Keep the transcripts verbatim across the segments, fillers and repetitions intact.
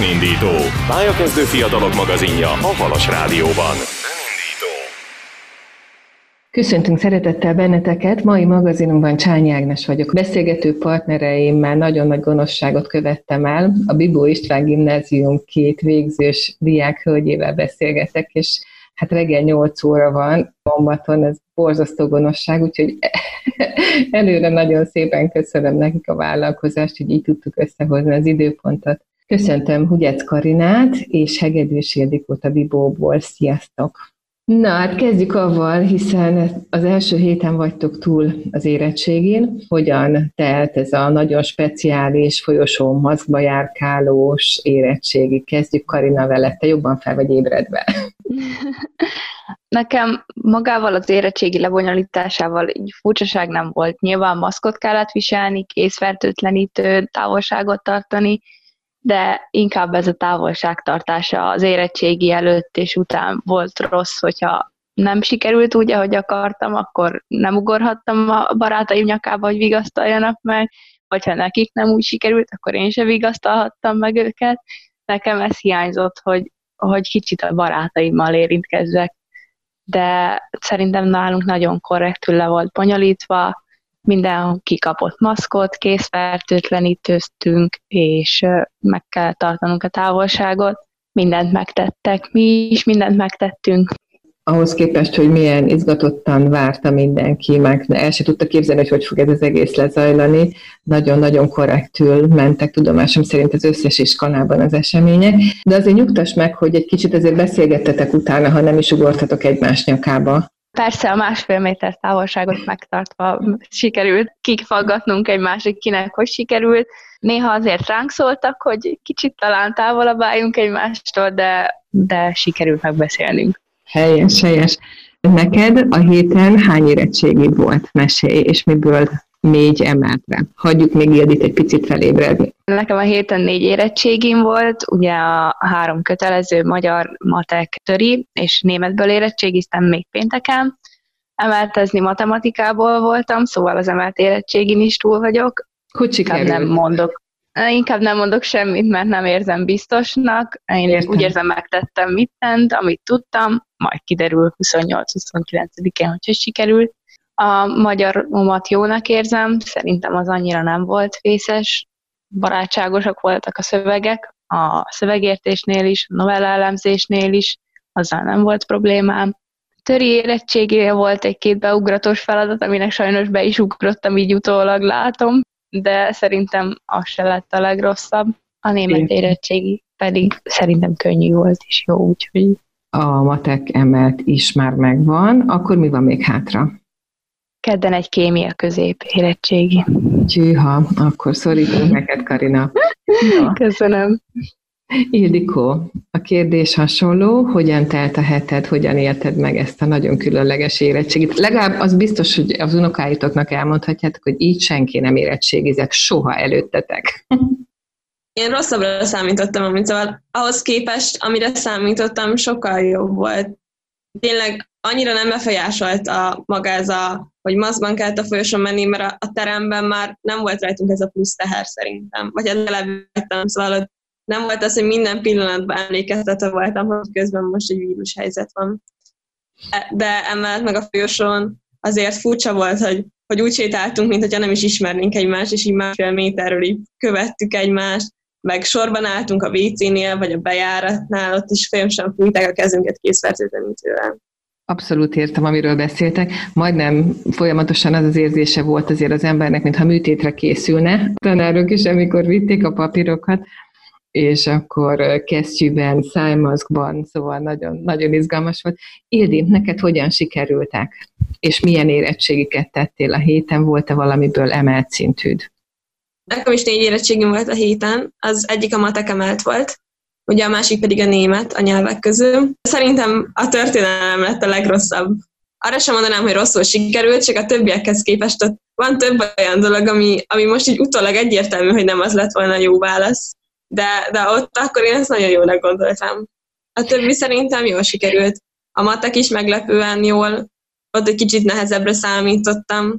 Önindító. Pályakezdő fiatalok magazinja a Halas Rádióban. Köszöntünk szeretettel benneteket, mai magazinunkban Csányi Ágnes vagyok. Beszélgető partnereimmel nagyon nagy gonoszságot követtem el. A Bibó István Gimnázium két végzős diákhölgyével beszélgetek, és hát reggel nyolc óra van szombaton, ez borzasztó gonoszság, úgyhogy előre nagyon szépen köszönöm nekik a vállalkozást, hogy így tudtuk összehozni az időpontot. Köszöntöm Hugyec Karinát és Hegedűs Ildikót a Bibóból. Sziasztok! Na, hát kezdjük avval, hiszen az első héten vagytok túl az érettségén. Hogyan telt ez a nagyon speciális, folyosón maszkba járkálós érettségi? Kezdjük, Karina, veled. Te jobban fel vagy ébredve. Nekem magával az érettségi lebonyolításával így furcsaság nem volt. Nyilván maszkot kellett viselni, kézfertőtlenítő, távolságot tartani, de inkább ez a távolságtartása az érettségi előtt és után volt rossz, hogyha nem sikerült úgy, ahogy akartam, akkor nem ugorhattam a barátaim nyakába, hogy vigasztaljanak meg, vagy ha nekik nem úgy sikerült, akkor én sem vigasztalhattam meg őket. Nekem ez hiányzott, hogy, hogy kicsit a barátaimmal érintkezzek, de szerintem nálunk nagyon korrektül le volt bonyolítva, mindenhol kikapott maszkot, kézfertőtlenítőztünk, és meg kell tartanunk a távolságot. Mindent megtettek, mi is mindent megtettünk. Ahhoz képest, hogy milyen izgatottan várta mindenki, meg el se tudta képzelni, hogy hogy fog ez az egész lezajlani. Nagyon-nagyon korrektül mentek tudomásom szerint az összes iskolában az események. De azért nyugtass meg, hogy egy kicsit azért beszélgettetek utána, ha nem is ugortatok egymás nyakába. Persze a másfél méter távolságot megtartva sikerült kifaggatnunk egy másik, kinek hogy sikerült. Néha azért ránk szóltak, hogy kicsit talán távolabb álljunk egymástól, de, de sikerült megbeszélnünk. Helyes, helyes. Neked a héten hány érettségi volt? Mesélj, és miből négy emeltre? Hagyjuk még Ildit egy picit felébredni. Nekem a héten négy érettségim volt, ugye a három kötelező magyar, matek, töri, és németből érettségiztem még pénteken. Emeltezni matematikából voltam, szóval az emelt érettségin is túl vagyok. Hogy sikerült? Nem mondok. Inkább nem mondok semmit, mert nem érzem biztosnak. Én Értem. Úgy érzem, megtettem mindent, amit tudtam, majd kiderül huszonnyolc-huszonkilencedikén, hogy sikerült. A magyaromat jónak érzem, szerintem az annyira nem volt vészes, barátságosak voltak a szövegek, a szövegértésnél is, a novella elemzésnél is, azzal nem volt problémám. Töri érettségére volt egy-két beugratos feladat, aminek sajnos be is ugrottam, így utólag látom, de szerintem az se lett a legrosszabb. A német érettségi pedig szerintem könnyű volt és jó, úgyhogy... A matek emelt is már megvan, akkor mi van még hátra? Kedden egy kémia közép érettségi. Gyűha, akkor szorítunk neked, Karina. Ja. Köszönöm. Ildikó, a kérdés hasonló, hogyan telt a heted, hogyan élted meg ezt a nagyon különleges érettségit? Legalább az biztos, hogy az unokáitoknak elmondhatjátok, hogy így senki nem érettségizett soha előttetek. Én rosszabbra számítottam, amit szóval ahhoz képest, amire számítottam, sokkal jobb volt. Tényleg annyira nem befolyásolta maga ez a, hogy maszkban kellett a folyosón menni, mert a, a teremben már nem volt rajtunk ez a plusz teher szerintem. Vagy eleve szóval nem volt az, hogy minden pillanatban emlékeztetve voltam, hogy közben most egy vírushelyzet van. De emellett meg a folyosón azért furcsa volt, hogy, hogy úgy sétáltunk, mint hogyha nem is ismernénk egymást, és így másfél méterről így követtük egymást, meg sorban álltunk a vé cénél, vagy a bejáratnál, ott is folyamatosan fújták a kezünket kézfertőtlenítővel. Abszolút értem, amiről beszéltek. Majdnem folyamatosan az az érzése volt azért az embernek, mintha műtétre készülne. Tanárok is, amikor vitték a papírokat, és akkor kesztyűben, szájmaszkban, szóval nagyon, nagyon izgalmas volt. Ildi, neked hogyan sikerültek? És milyen érettségiket tettél a héten? Volt-e valamiből emelt szintűd? Nekem is négy érettségim volt a héten, az egyik a matek emelt volt, ugye a másik pedig a német a nyelvek közül. Szerintem a történelem lett a legrosszabb. Arra sem mondanám, hogy rosszul sikerült, csak a többiekhez képest ott van több olyan dolog, ami, ami most így utólag egyértelmű, hogy nem az lett volna jó válasz. De, de ott akkor én ezt nagyon jónak gondoltam. A többi szerintem jól sikerült. A matek is meglepően jól, ott egy kicsit nehezebbre számítottam.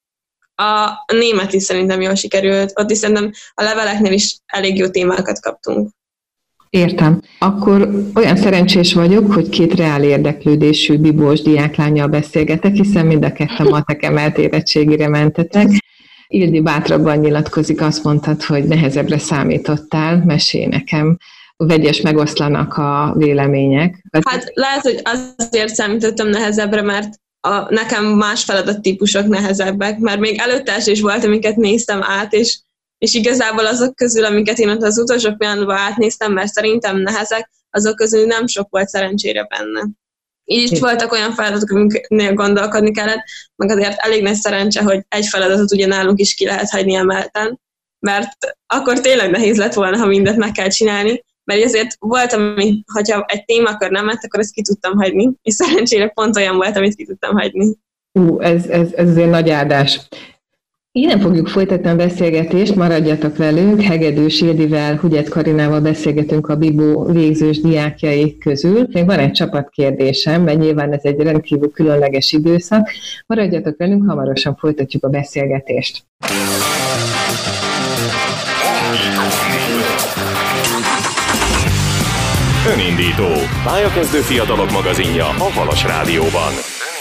A német is szerintem jól sikerült, ott is szerintem a leveleknél is elég jó témákat kaptunk. Értem. Akkor olyan szerencsés vagyok, hogy két reál érdeklődésű bibós diáklánnyal beszélgetek, hiszen mind a ketten matek emelt érettségire mentetek. Ildi bátrabban nyilatkozik, azt mondtad, hogy nehezebbre számítottál, mesélj nekem. Vegyes megoszlanak a vélemények. Hát lehet, hogy azért számítottam nehezebbre, mert a, nekem más feladattípusok nehezebbek, mert még előtte is volt, amiket néztem át, és, és igazából azok közül, amiket én ott az utolsó pillanatban átnéztem, mert szerintem nehezek, azok közül nem sok volt szerencsére benne. Így is voltak olyan feladatok, amiknél gondolkodni kellett, meg azért elég nagy szerencse, hogy egy feladatot ugye nálunk is ki lehet hagyni emelten, mert akkor tényleg nehéz lett volna, ha mindent meg kell csinálni, mert azért volt, ami, hogyha egy témakör nem ment, akkor ezt ki tudtam hagyni, és szerencsére pont olyan volt, amit ki tudtam hagyni. Ú, ez, ez, ez azért nagy áldás. Innen fogjuk folytatni a beszélgetést, maradjatok velünk. Hegedűs Ildivel, Hugyet Karinával beszélgetünk a Bibó végzős diákjai közül. Még van egy csapatkérdésem, mert nyilván ez egy rendkívül különleges időszak. Maradjatok velünk, hamarosan folytatjuk a beszélgetést. Önindító. Pályakezdő fiatalok magazinja a Halas Rádióban.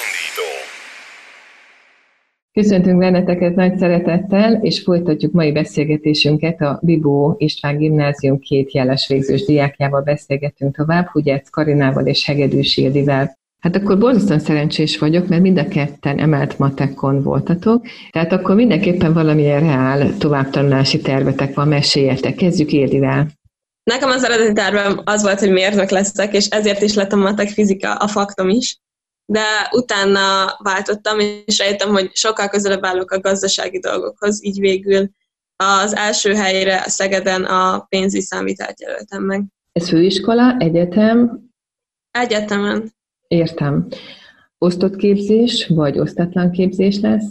Köszöntünk benneteket nagy szeretettel, és folytatjuk mai beszélgetésünket a Bibó István Gimnázium két jeles végzős diákjával beszélgetünk tovább, Hugyet Karinával és Hegedűs Ildivel. Hát akkor borzasztóan szerencsés vagyok, mert mind a ketten emelt matekon voltatok, tehát akkor mindenképpen valamilyen reál továbbtanulási tervetek van, meséljetek. Kezdjük Ildivel. Nekem az eredeti tervem az volt, hogy mérnök leszek, és ezért is lett a matek fizika, a faktom is. De utána váltottam, és rájöttem, hogy sokkal közelebb állok a gazdasági dolgokhoz, így végül az első helyre Szegeden a pénzügyi számvitelt jelöltem meg. Ez főiskola, egyetem? Egyetemen. Értem. Osztott képzés, vagy osztatlan képzés lesz?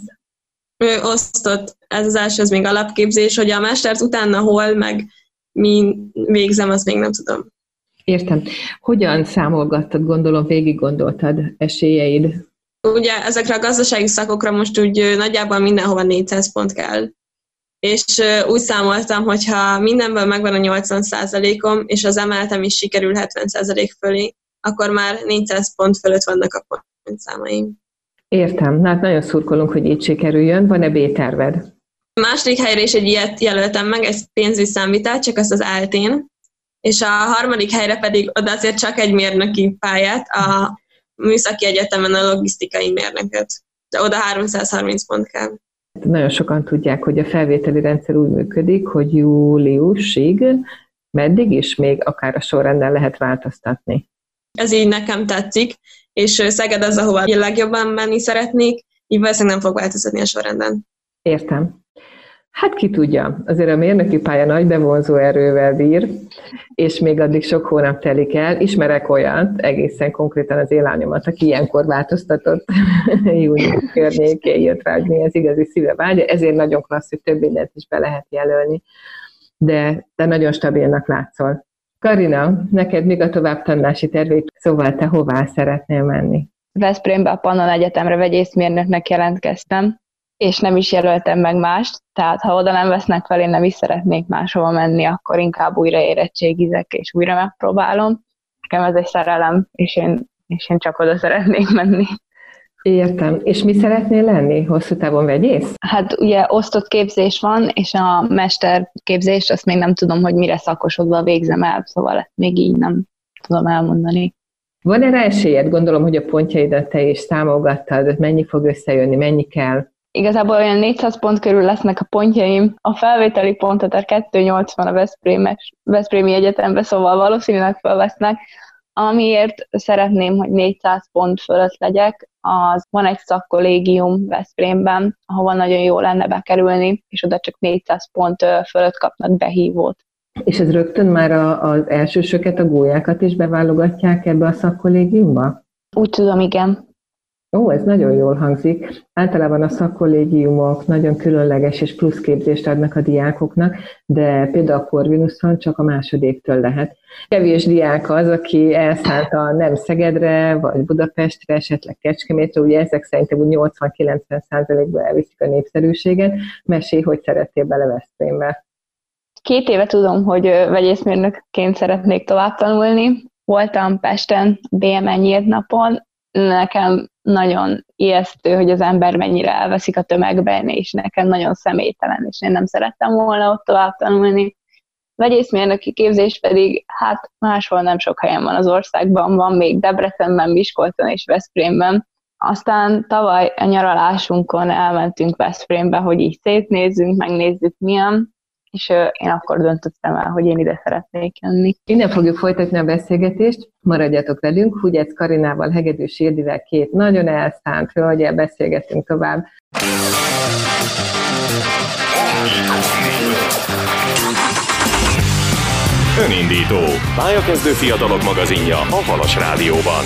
Ő osztott, ez az első, az még alapképzés, hogy a mestert utána hol, meg mi végzem, azt még nem tudom. Értem. Hogyan számolgattad, gondolom, végig gondoltad esélyeid? Ugye ezekre a gazdasági szakokra most úgy nagyjából mindenhova négyszáz pont kell. És úgy számoltam, hogyha mindenből megvan a nyolcvan százalékom, és az emeltem is sikerül hetven százalék fölé, akkor már négyszáz pont fölött vannak a pontszámaim. Értem. Hát nagyon szurkolunk, hogy így sikerüljön. Van-e B-terved? A második helyre is egy ilyet jelöltem meg, egy pénzügyi számvitelt, csak azt az áltén. És a harmadik helyre pedig oda azért csak egy mérnöki pályát, a Műszaki Egyetemen a logisztikai mérnököt. De oda háromszázharminc pont kell. Nagyon sokan tudják, hogy a felvételi rendszer úgy működik, hogy júliusig, meddig is még akár a sorrenden lehet változtatni. Ez így nekem tetszik, és Szeged az, ahova legjobban menni szeretnék, így valószínűleg nem fog változtatni a sorrenden. Értem. Hát ki tudja, azért a mérnöki pálya nagy bevonzó erővel bír, és még addig sok hónap telik el. Ismerek olyat, egészen konkrétan az élányomat, aki ilyenkor változtatott, június környékén jött rá, hogy mi az igazi szíve vágya, ezért nagyon klassz, hogy több mindent is be lehet jelölni, de, de nagyon stabilnak látszol. Karina, neked még a továbbtanulási tervét, szóval te hová szeretnél menni? Veszprémbe a Pannon Egyetemre vegyészmérnöknek jelentkeztem, és nem is jelöltem meg mást, tehát ha oda nem vesznek fel, én nem is szeretnék máshova menni, akkor inkább újra érettségizek, és újra megpróbálom. Nekem ez egy szerelem, és én, és én csak oda szeretnék menni. Értem. És mi szeretnél lenni? Hosszú távon vegyész? Hát ugye osztott képzés van, és a mesterképzést azt még nem tudom, hogy mire szakosodva végzem el, szóval ezt még így nem tudom elmondani. Van-e rá esélyed? Gondolom, hogy a pontjaidat te is számolgattad, mennyi fog összejönni, mennyi kell? Igazából olyan négyszáz pont körül lesznek a pontjaim. A felvételi pontot kétszáznyolcvan a Veszprémes, Veszprémi Egyetembe, szóval valószínűleg felvesznek. Amiért szeretném, hogy négyszáz pont fölött legyek, az van egy szakkollégium Veszprémben, ahova nagyon jó lenne bekerülni, és oda csak négyszáz pont fölött kapnak behívót. És ez rögtön már a, az elsősöket, a gólyákat is beválogatják ebbe a szakkollégiumba? Úgy tudom, igen. Ó, ez nagyon jól hangzik. Általában a szakkollégiumok nagyon különleges és plusz képzést adnak a diákoknak, de például a Corvinuson csak a másodéktől lehet. Kevés diák az, aki elszánta nem Szegedre, vagy Budapestre, esetleg Kecskemétre, ugye ezek szerintem úgy nyolcvan-kilencven százalékban elviszik a népszerűséget. Mesélj, hogy szerettél bele Veszprémbe? két éve tudom, hogy vegyészmérnökként szeretnék tovább tanulni. Voltam Pesten bé em e nyílt napon, nekem nagyon ijesztő, hogy az ember mennyire elveszik a tömegben, és nekem nagyon személytelen, és én nem szerettem volna ott tovább tanulni. Vegyészmérnöki képzés pedig, hát máshol nem sok helyen van az országban, van még Debrecenben, Miskolcon és Veszprémben. Aztán tavaly a nyaralásunkon elmentünk Veszprémbe, hogy így szétnézzünk, megnézzük milyen, és én akkor döntöttem el, hogy én ide szeretnék jönni. Innen fogjuk folytatni a beszélgetést, maradjatok velünk, Hugyec Karinával, Hegedűs Ildivel, két nagyon elszánt hölgyel beszélgetünk tovább. Önindító, pályakezdő fiatalok magazinja a Halas Rádióban.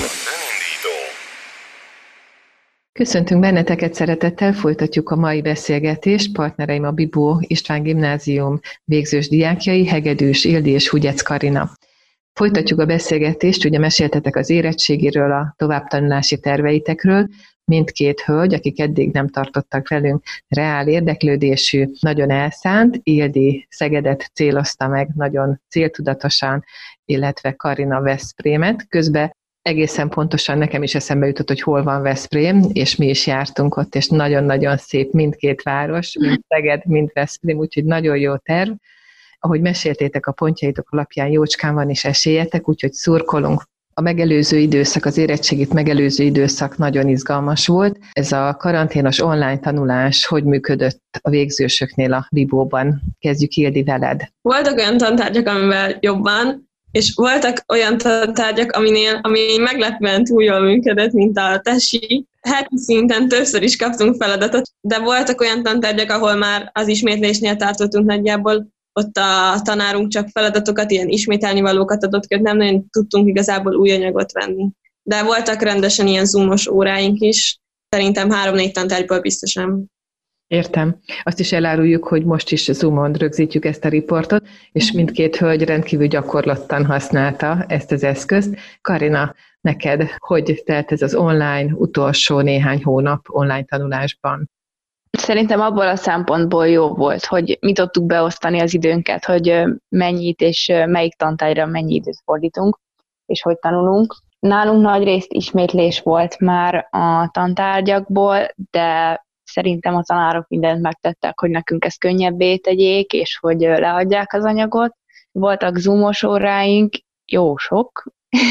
Köszöntünk benneteket szeretettel, folytatjuk a mai beszélgetést. Partnereim a Bibó István Gimnázium végzős diákjai, Hegedűs Ildi és Hugyec Karina. Folytatjuk a beszélgetést, ugye meséltetek az érettségiről, a továbbtanulási terveitekről. Mindkét hölgy, akik eddig nem tartottak velünk, reál érdeklődésű, nagyon elszánt. Ildi Szegedet célozta meg nagyon céltudatosan, illetve Karina Veszprémet. Közben egészen pontosan nekem is eszembe jutott, hogy hol van Veszprém, és mi is jártunk ott, és nagyon-nagyon szép mindkét város, mind Szeged, mind Veszprém, úgyhogy nagyon jó terv. Ahogy meséltétek, a pontjaitok alapján jócskán van is esélyetek, úgyhogy szurkolunk. A megelőző időszak, az érettségit megelőző időszak nagyon izgalmas volt. Ez a karanténos online tanulás hogy működött a végzősöknél a Bibóban? Kezdjük Ildi veled. Voltak olyan tantárgyak, amivel jobban, és voltak olyan tantárgyak, aminél, ami meglepően túl jól működött, mint a tesi. Heti szinten többször is kaptunk feladatot, de voltak olyan tantárgyak, ahol már az ismétlésnél tartottunk nagyjából, ott a tanárunk csak feladatokat, ilyen ismételni valókat adott ki, nem nagyon tudtunk igazából új anyagot venni. De voltak rendesen ilyen zoomos óráink is, szerintem három-négy tantárgyból biztosan. Értem. Azt is eláruljuk, hogy most is Zoomon rögzítjük ezt a riportot, és mindkét hölgy rendkívül gyakorlattan használta ezt az eszközt. Karina, neked hogy telt ez az online utolsó néhány hónap online tanulásban? Szerintem abból a szempontból jó volt, hogy mi tudtuk beosztani az időnket, hogy mennyit és melyik tantárgyra mennyi időt fordítunk, és hogy tanulunk. Nálunk nagy részt ismétlés volt már a tantárgyakból, de szerintem a tanárok mindent megtettek, hogy nekünk ezt könnyebbé tegyék, és hogy leadják az anyagot. Voltak zoomos óráink, jó sok.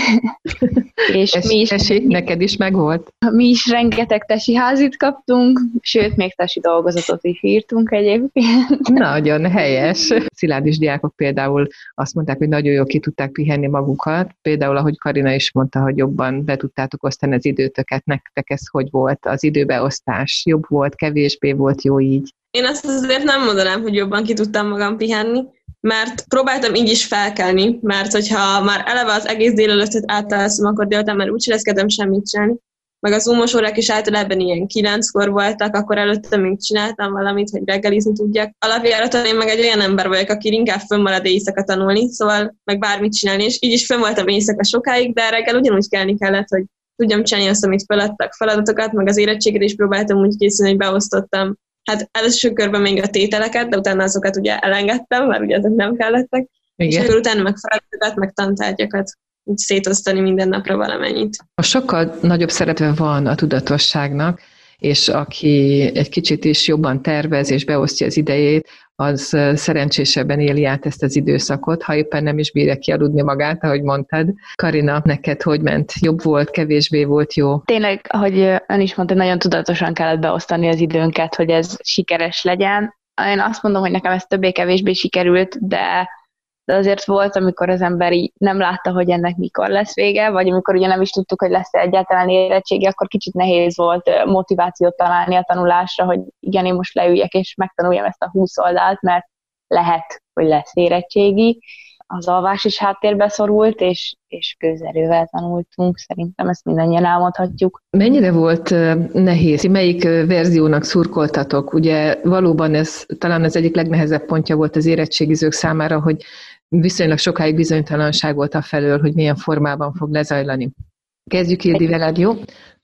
és es, mi is, esi, neked is megvolt? Mi is rengeteg tesi házit kaptunk, sőt, még tesi dolgozatot is írtunk egyébként. Nagyon helyes. Szilárdis diákok például azt mondták, hogy nagyon jól ki tudták pihenni magukat. Például, ahogy Karina is mondta, hogy jobban be tudtátok osztani az időtöket. Nektek ez hogy volt? Az időbeosztás jobb volt, kevésbé volt jó így? Én azt azért nem mondanám, hogy jobban ki tudtam magam pihenni, mert próbáltam így is felkelni, mert hogyha már eleve az egész délelőttet átalszom, akkor délután már úgy sem kezdem semmit csinálni. Meg az zoomos órák is általában ilyen kilenckor voltak, akkor előtte még csináltam valamit, hogy reggelizni tudjak. Alapjáraton én meg egy olyan ember vagyok, aki inkább fönnmarad éjszaka tanulni, szóval meg bármit csinálni, és így is fönn voltam éjszaka sokáig, de reggel ugyanúgy kelni kellett, hogy tudjam csinálni azt, amit feladtak feladatokat, meg az érettségre is próbáltam úgy készülni, hogy beosztottam. Hát első körben még a tételeket, de utána azokat ugye elengedtem, mert ugye ezek nem kellettek. Igen. És akkor utána meg feladatokat, meg tantárgyakat úgy szétosztani minden napra valamennyit. A sokkal nagyobb szerepe van a tudatosságnak, és aki egy kicsit is jobban tervez és beosztja az idejét, az szerencsésebben éli át ezt az időszakot, ha éppen nem is bírja kialudni magát, ahogy mondtad. Karina, neked hogy ment? Jobb volt, kevésbé volt jó? Tényleg, ahogy ön is mondta, nagyon tudatosan kellett beosztani az időnket, hogy ez sikeres legyen. Én azt mondom, hogy nekem ez többé-kevésbé sikerült, de de azért volt, amikor az ember így nem látta, hogy ennek mikor lesz vége, vagy amikor ugye nem is tudtuk, hogy lesz egyáltalán érettségi, akkor kicsit nehéz volt motivációt találni a tanulásra, hogy igen, én most leüljek és megtanuljam ezt a húsz oldalt, mert lehet, hogy lesz érettségi. Az alvás is háttérbe szorult, és, és közerővel tanultunk, szerintem ezt mindannyian elmondhatjuk. Mennyire volt nehéz? Melyik verziónak szurkoltatok? Ugye valóban ez talán az egyik legnehezebb pontja volt az érettségizők számára, hogy viszonylag sokáig bizonytalanság volt afelől, hogy milyen formában fog lezajlani. Kezdjük Ildi veled, jó?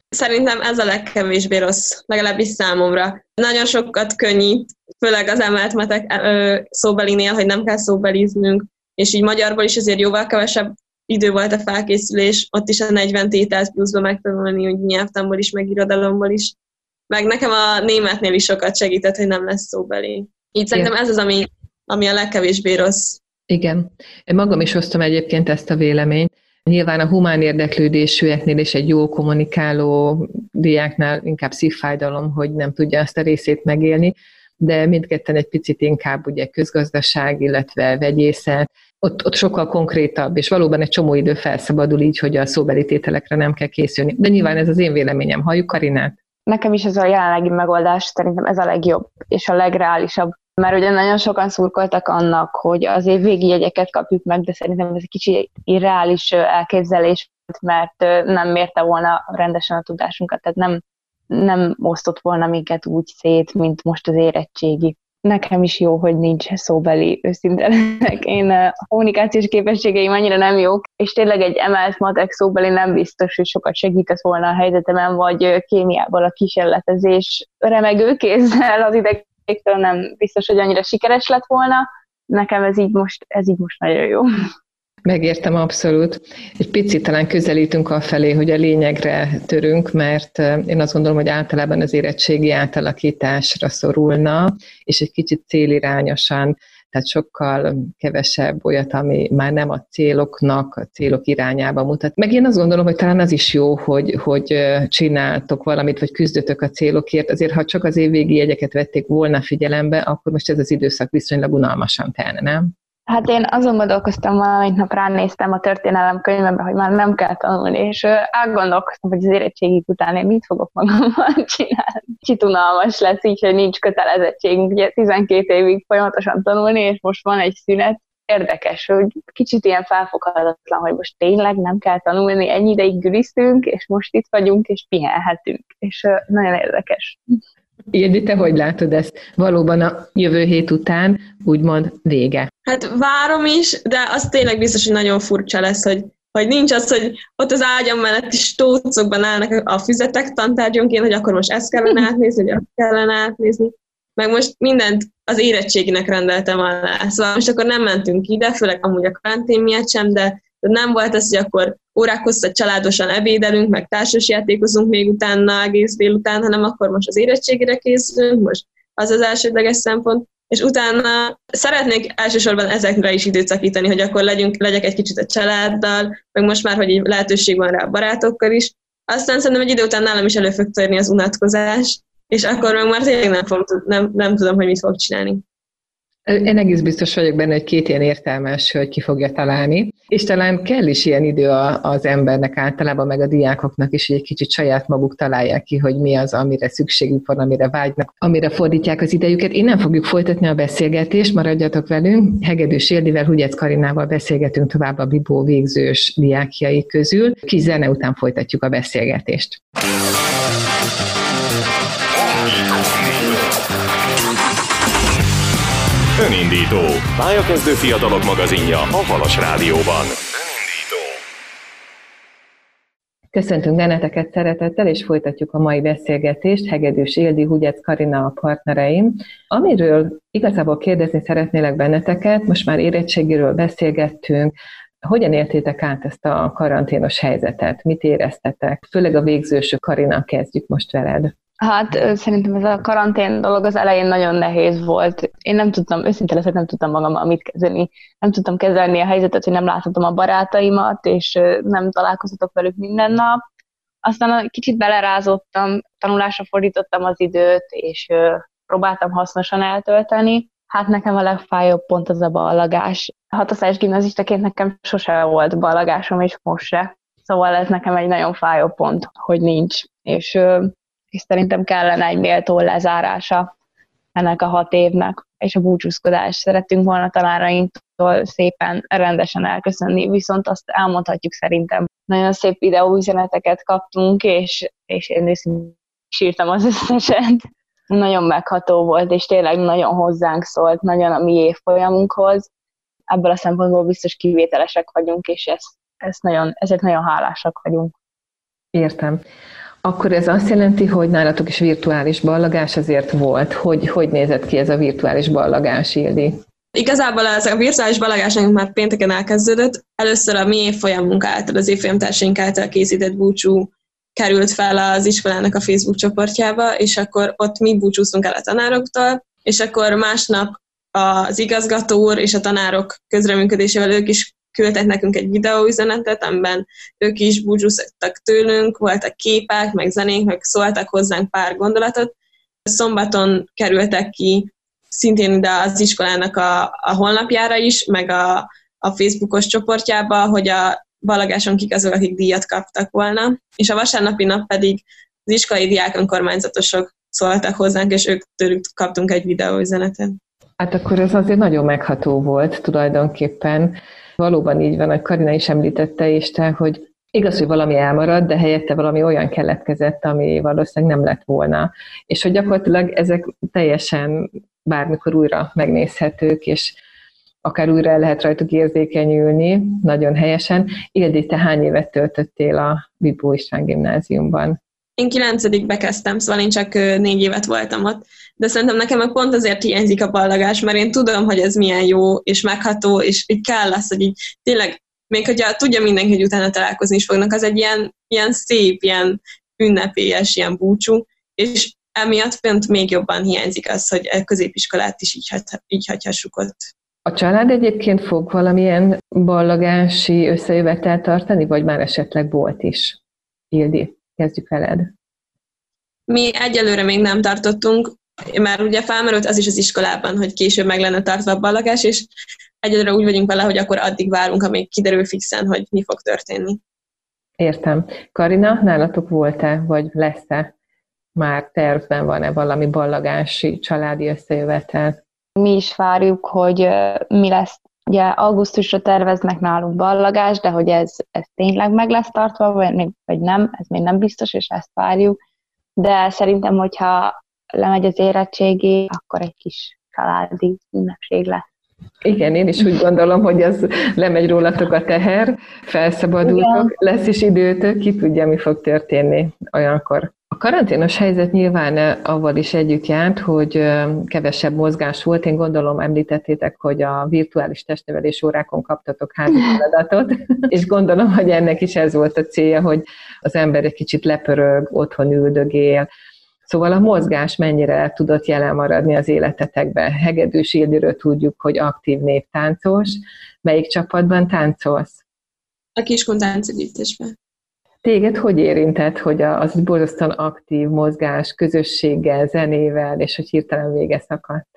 Szerintem ez a legkevésbé rossz, legalábbis számomra. Nagyon sokat könnyít, főleg az emelt matek szóbelinél, hogy nem kell szóbeliznünk, és így magyarból is azért jóval kevesebb idő volt a felkészülés, ott is a negyven tételt pluszba megtanulni, úgy nyelvtanból is, meg irodalomból is. Meg nekem a németnél is sokat segített, hogy nem lesz szóbeli. Így szerintem ez az, ami, ami a legkevésbé rossz. Igen. Én magam is osztom egyébként ezt a véleményt. Nyilván a humán érdeklődésűeknél és egy jó kommunikáló diáknál inkább szívfájdalom, hogy nem tudja azt a részét megélni, de mindketten egy picit inkább ugye közgazdaság, illetve vegyészet, ott, ott sokkal konkrétabb, és valóban egy csomó idő felszabadul így, hogy a szóbeli tételekre nem kell készülni. De nyilván ez az én véleményem. Halljuk Karinát? Nekem is ez a jelenlegi megoldás, szerintem ez a legjobb és a legreálisabb. Mert ugye nagyon sokan szurkoltak annak, hogy az év végi jegyeket kapjuk meg, de szerintem ez egy kicsi irreális elképzelés, mert nem mérte volna rendesen a tudásunkat, tehát nem, nem osztott volna minket úgy szét, mint most az érettségi. Nekem is jó, hogy nincs szóbeli, őszinte leszek. Én a kommunikációs képességeim annyira nem jók, és tényleg egy emelt matek szóbeli nem biztos, hogy sokat segített volna a helyzetemen, vagy kémiával a kísérletezés remegő kézzel az idegtől nem biztos, hogy annyira sikeres lett volna. Nekem ez így most, ez így most nagyon jó. Megértem abszolút. Egy picit talán közelítünk afelé, hogy a lényegre törünk, mert én azt gondolom, hogy általában az érettségi átalakításra szorulna, és egy kicsit célirányosan, tehát sokkal kevesebb olyat, ami már nem a céloknak, a célok irányába mutat. Meg én azt gondolom, hogy talán az is jó, hogy, hogy csináltok valamit, vagy küzdötök a célokért. Azért, ha csak az évvégi jegyeket vették volna figyelembe, akkor most ez az időszak viszonylag unalmasan telne, nem? Hát én azon gondolkoztam, valamint nap ránéztem a történelem könyvembe, hogy már nem kell tanulni, és átgondolkoztam, hogy az érettségig után én mit fogok magammal csinálni. Kicsit unalmas lesz így, hogy nincs kötelezettségünk, ugye tizenkét évig folyamatosan tanulni, és most van egy szünet. Érdekes, hogy kicsit ilyen felfoghatatlan, hogy most tényleg nem kell tanulni, ennyi ideig gülisztünk, és most itt vagyunk, és pihenhetünk. És nagyon érdekes. Ildi, te hogy látod ezt? Valóban a jövő hét után úgymond vége. Hát várom is, de az tényleg biztos, hogy nagyon furcsa lesz, hogy, hogy nincs az, hogy ott az ágyam mellett is stócokban állnak a füzetek tantárgyonként, hogy akkor most ezt kellene átnézni, hogy azt kellene átnézni. Meg most mindent az érettséginek rendeltem alá. Szóval most akkor nem mentünk ide, főleg amúgy a karantén miatt sem, de nem volt az, hogy akkor órák hosszat családosan ebédelünk, meg társasjátékozunk még utána egész délután, hanem akkor most az érettségire készülünk, most az az elsődleges szempont, és utána szeretnék elsősorban ezekre is időt szakítani, hogy akkor legyünk, legyek egy kicsit a családdal, meg most már, hogy lehetőség van rá a barátokkal is. Aztán szerintem egy idő után nálam is elő fog törni az unatkozás, és akkor meg már tényleg nem, fog, nem, nem tudom, hogy mit fog csinálni. Én egész biztos vagyok benne, hogy két ilyen értelmes hölgy ki fogja találni, és talán kell is ilyen idő az embernek általában, meg a diákoknak is, hogy egy kicsit saját maguk találják ki, hogy mi az, amire szükségük van, amire vágynak, amire fordítják az idejüket. Innen fogjuk folytatni a beszélgetést, maradjatok velünk. Hegedűs Ildivel, Hugyec Karinával beszélgetünk tovább a Bibó végzős diákjai közül. Kis zene után folytatjuk a beszélgetést. Önindító. Pályakezdő fiatalok magazinja a Halas Rádióban. Önindító. Köszöntünk benneteket szeretettel, és folytatjuk a mai beszélgetést. Hegedűs Ildi, Hugyec Karina a partnereim. Amiről igazából kérdezni szeretnélek benneteket, most már érettségiről beszélgettünk, hogyan éltétek át ezt a karanténos helyzetet? Mit éreztetek? Főleg a végzősök. Karina, kezdjük most veled. Hát szerintem ez a karantén dolog az elején nagyon nehéz volt. Én nem tudtam, őszintén leszek, nem tudtam magammal mit kezdeni. Nem tudtam kezelni a helyzetet, hogy nem láthatom a barátaimat, és nem találkozhatok velük minden nap. Aztán kicsit belerázottam, tanulásra fordítottam az időt, és próbáltam hasznosan eltölteni. Hát nekem a legfájóbb pont az a ballagás. Hatosztályos gimnazistaként nekem sose volt ballagásom, és most se. Szóval ez nekem egy nagyon fájó pont, hogy nincs. És és szerintem kellene egy méltó lezárása ennek a hat évnek, és a búcsúzkodást szerettünk volna tanárainktól szépen rendesen elköszönni, viszont azt elmondhatjuk szerintem. Nagyon szép videóüzeneteket kaptunk, és, és én őszintén sírtam az összeset. Nagyon megható volt, és tényleg nagyon hozzánk szólt, nagyon a mi évfolyamunkhoz. Ebből a szempontból biztos kivételesek vagyunk, és ezt, ezt nagyon, ezért nagyon hálásak vagyunk. Értem. Akkor ez azt jelenti, hogy nálatok is virtuális ballagás azért volt. Hogy, hogy nézett ki ez a virtuális ballagás, Ildi? Igazából ez a virtuális ballagásunk már pénteken elkezdődött. Először a mi évfolyamunk által, az évfolyamtársaink által készített búcsú került fel az iskolának a Facebook csoportjába, és akkor ott mi búcsúztunk el a tanároktól, és akkor másnap az igazgató úr és a tanárok közreműködésével ők is küldtek nekünk egy videóüzenetet, amiben ők is búcsúztak tőlünk, voltak képek, meg zenék, meg szóltak hozzánk pár gondolatot. Szombaton kerültek ki szintén ide az iskolának a, a honlapjára is, meg a, a Facebookos csoportjába, hogy a ballagáson kik azok, akik díjat kaptak volna. És a vasárnapi nap pedig az iskolai diák önkormányzatosok szóltak hozzánk, és ők tőlük kaptunk egy videóüzenetet. Hát akkor ez azért nagyon megható volt tulajdonképpen. Valóban így van, hogy Karina is említette, és te, hogy igaz, hogy valami elmaradt, de helyette valami olyan keletkezett, ami valószínűleg nem lett volna. És hogy gyakorlatilag ezek teljesen bármikor újra megnézhetők, és akár újra el lehet rajtuk érzékenyülni, nagyon helyesen. Ildi, te hány évet töltöttél a Bibó István gimnáziumban? Én kilencedikbe kezdtem, szóval én csak négy évet voltam ott, de szerintem nekem meg pont azért hiányzik a ballagás, mert én tudom, hogy ez milyen jó és megható, és így kell lesz, hogy így tényleg, még hogyha tudja mindenki, hogy utána találkozni is fognak, az egy ilyen, ilyen szép, ilyen ünnepélyes, ilyen búcsú, és emiatt pont még jobban hiányzik az, hogy a középiskolát is így, hagy, így hagyhassuk ott. A család egyébként fog valamilyen ballagási összejövetelt tartani, vagy már esetleg volt is? Ildi, kezdjük veled. Mi egyelőre még nem tartottunk, mert ugye felmerült az is az iskolában, hogy később meg lenne tartva a ballagás, és egyelőre úgy vagyunk vele, hogy akkor addig várunk, amíg kiderül fixen, hogy mi fog történni. Értem. Karina, nálatok volt-e, vagy lesz-e? Már tervben van-e valami ballagási családi összejövetel? Mi is várjuk, hogy mi lesz. Ugye augusztusra terveznek nálunk ballagást, de hogy ez, ez tényleg meg lesz tartva, vagy, vagy nem, ez még nem biztos, és ezt várjuk. De szerintem, hogyha lemegy az érettségi, akkor egy kis családi ünnepség lesz. Igen, én is úgy gondolom, hogy az lemegy rólatok a teher, felszabadultok, igen. Lesz is időtök, ki tudja, mi fog történni olyankor. A karanténos helyzet nyilván avval is együtt járt, hogy kevesebb mozgás volt. Én gondolom, említettétek, hogy a virtuális testnevelés órákon kaptatok házi feladatot, és gondolom, hogy ennek is ez volt a célja, hogy az ember egy kicsit lepörög, otthon üldögél. Szóval a mozgás mennyire tudott jelen maradni az életetekben? Hegedűs Ildiről tudjuk, hogy aktív néptáncos. Melyik csapatban táncolsz? A Kiskun táncegyüttesben. Téged hogy érintett, hogy az borzasztóan aktív mozgás közösséggel, zenével, és hogy hirtelen vége szakadt?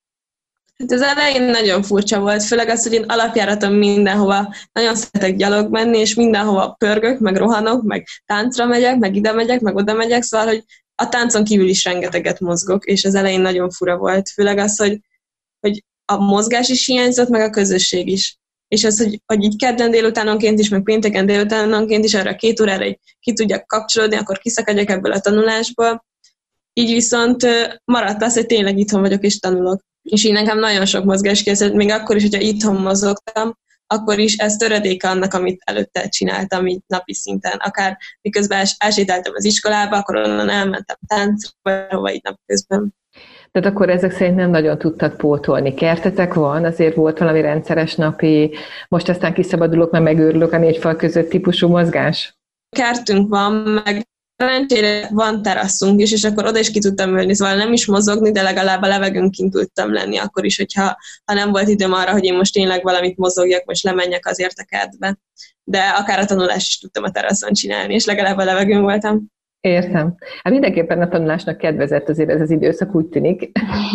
Hát az elején nagyon furcsa volt, főleg az, hogy én alapjáraton mindenhova nagyon szeretek gyalog menni, és mindenhova pörgök, meg rohanok, meg táncra megyek, meg ide megyek, meg oda megyek, szóval, hogy a táncon kívül is rengeteget mozgok, és az elején nagyon fura volt. Főleg az, hogy, hogy a mozgás is hiányzott, meg a közösség is. És az, hogy, hogy így kedden délutánonként is, meg pénteken délutánonként is arra két órára így ki tudjak kapcsolódni, akkor kiszakadjak ebből a tanulásból. Így viszont maradt az, hogy tényleg itthon vagyok és tanulok. És így nekem nagyon sok mozgás készült, még akkor is, hogyha itthon mozogtam, akkor is ez töredéke annak, amit előtte csináltam így napi szinten. Akár miközben elsétáltam az iskolába, akkor onnan elmentem táncra, vagy hova így napközben. Tehát akkor ezek szerint nem nagyon tudtad pótolni. Kertetek van, azért volt valami rendszeres napi, most aztán kiszabadulok, mert megőrülök a négy fal között típusú mozgás? Kertünk van, meg szerencsére van teraszunk is, és akkor oda is ki tudtam ülni, szóval nem is mozogni, de legalább a levegőn kint tudtam lenni akkor is, hogyha ha nem volt időm arra, hogy én most tényleg valamit mozogjak, most lemenjek azért a kertbe. De akár a tanulást is tudtam a teraszon csinálni, és legalább a levegőn voltam. Értem. Hát mindenképpen a tanulásnak kedvezett azért ez az időszak, úgy tűnik.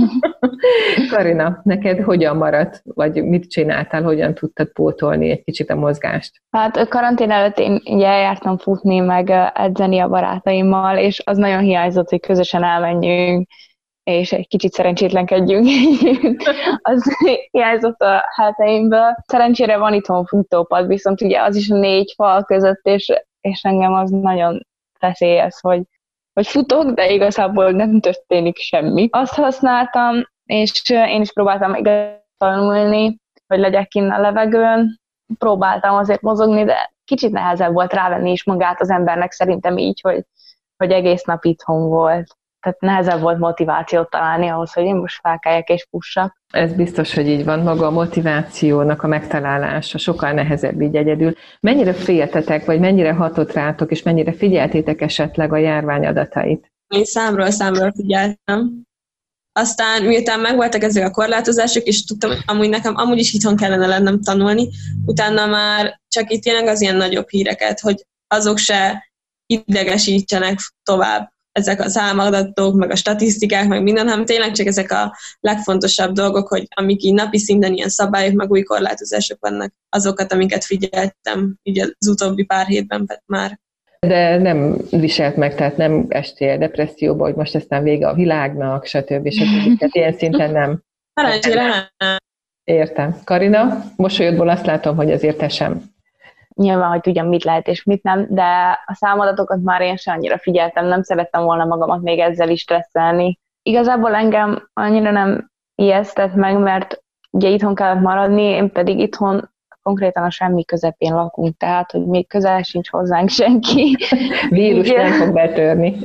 Karina, neked hogyan maradt, vagy mit csináltál, hogyan tudtad pótolni egy kicsit a mozgást? Hát karantén előtt én ugye eljártam futni, meg edzeni a barátaimmal, és az nagyon hiányzott, hogy közösen elmenjünk, és egy kicsit szerencsétlenkedjünk. Az hiányzott a heteimből. Szerencsére van itthon futópad, viszont ugye az is a négy fal között, és, és engem az nagyon veszélyes, hogy, hogy futok, de igazából nem történik semmi. Azt használtam, és én is próbáltam tanulni, hogy legyek kinn a levegőn. Próbáltam azért mozogni, de kicsit nehezebb volt rávenni is magát az embernek szerintem így, hogy, hogy egész nap itthon volt. Tehát nehezebb volt motivációt találni ahhoz, hogy én most felkeljek és fussak. Ez biztos, hogy így van. Maga a motivációnak a megtalálása sokkal nehezebb így egyedül. Mennyire féltetek, vagy mennyire hatott rátok, és mennyire figyeltétek esetleg a járvány adatait? Én számról számról figyeltem. Aztán miután megvoltak ezek a korlátozások, és tudtam, hogy amúgy nekem amúgy is itthon kellene lennem tanulni, utána már csak itt tényleg az ilyen nagyobb híreket, hogy azok se idegesítsenek tovább, ezek a számadatok, meg a statisztikák, meg minden, hanem tényleg csak ezek a legfontosabb dolgok, hogy amik így napi szinten ilyen szabályok, meg új korlátozások vannak, azokat, amiket figyeltem így az utóbbi pár hétben már. De nem viselt meg, tehát nem estél depresszióba, hogy most aztán vége a világnak, stb. stb. Tehát ilyen szinten nem. Szerencsére nem. Értem. Karina, mosolyodból azt látom, hogy azért te sem. Nyilván, hogy tudjam, mit lehet és mit nem, de a számadatokat már én sem annyira figyeltem, nem szerettem volna magamat még ezzel is stresszelni. Igazából engem annyira nem ijesztett meg, mert ugye itthon kellett maradni, én pedig itthon konkrétan a semmi közepén lakunk, tehát, hogy még közel sincs hozzánk senki. Vírus nem fog betörni.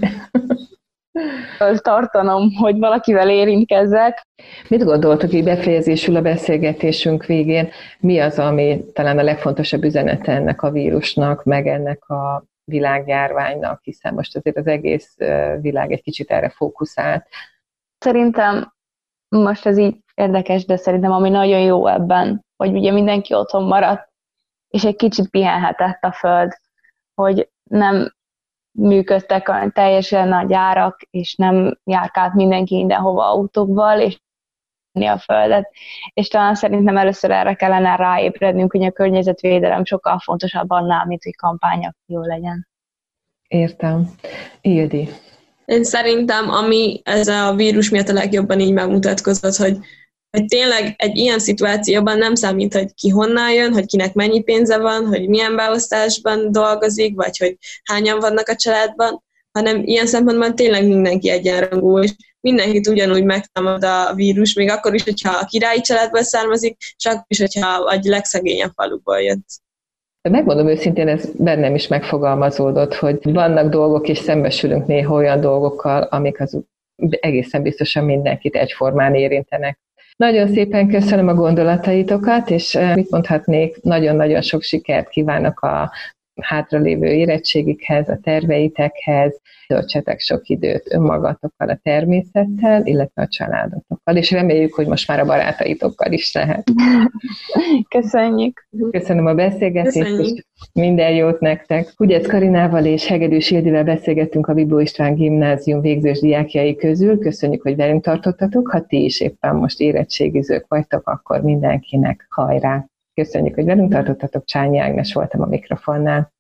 Tartanom, hogy valakivel érintkezzek. Mit gondoltok, így befejezésül a beszélgetésünk végén? Mi az, ami talán a legfontosabb üzenete ennek a vírusnak, meg ennek a világjárványnak, hiszen most azért az egész világ egy kicsit erre fókuszált. Szerintem most ez így érdekes, de szerintem ami nagyon jó ebben, hogy ugye mindenki otthon maradt, és egy kicsit pihenhetett a föld, hogy nem működtek a teljesen a gyárak, és nem járkált mindenki mindenhova autókval, és a földet. És talán szerintem először erre kellene ráébrednünk, hogy a környezetvédelem sokkal fontosabb annál, mint hogy kampányakció legyen. Értem. Ildi. Én szerintem, ami ez a vírus miatt a legjobban így megmutatkozott, hogy, hogy tényleg egy ilyen szituációban nem számít, hogy ki honnan jön, hogy kinek mennyi pénze van, hogy milyen beosztásban dolgozik, vagy hogy hányan vannak a családban, hanem ilyen szempontban tényleg mindenki egyenrangú, és mindenkit ugyanúgy megtámad a vírus, még akkor is, hogyha a királyi családból származik, és akkor is, hogyha egy legszegényebb faluból jött. Megmondom őszintén, ez bennem is megfogalmazódott, hogy vannak dolgok, és szembesülünk néha olyan dolgokkal, amik az egészen biztosan mindenkit egyformán érintenek. Nagyon szépen köszönöm a gondolataitokat, és mit mondhatnék, nagyon-nagyon sok sikert kívánok a hátralévő érettségikhez, a terveitekhez, töltsetek sok időt önmagatokkal, a természettel, illetve a családotokkal, és reméljük, hogy most már a barátaitokkal is lehet. Köszönjük! Köszönöm a beszélgetést, Köszönjük. és minden jót nektek! Hugyec Karinával és Hegedűs Ildivel beszélgettünk a Bibó István Gimnázium végzős diákjai közül. Köszönjük, hogy velünk tartottatok. Ha ti is éppen most érettségizők vagytok, akkor mindenkinek hajrá! Köszönjük, hogy velünk tartottatok. Csányi Ágnes voltam a mikrofonnál.